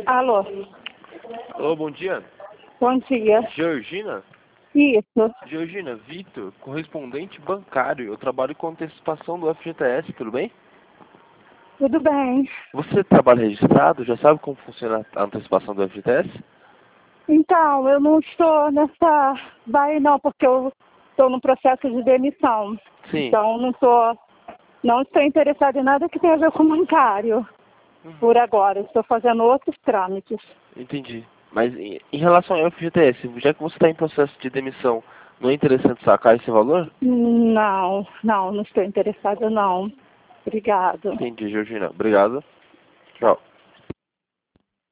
Alô, Alô, bom dia. bom dia. Georgina? Isso, Georgina, Vitor, correspondente bancário. Eu trabalho com antecipação do FGTS, tudo bem? tudo bem. Você trabalha registrado? Já sabe como funciona a antecipação do FGTS? Então, eu não estou nessa vai não, porque eu estou no processo de demissão. Sim. Então, não estou interessada em nada que tenha a ver com bancário. Por agora, estou fazendo outros trâmites. Entendi. Mas em relação ao FGTS, já que você está em processo de demissão, não é interessante sacar esse valor? Não estou interessada não. Obrigado. Entendi, Georgina. Obrigado. Tchau.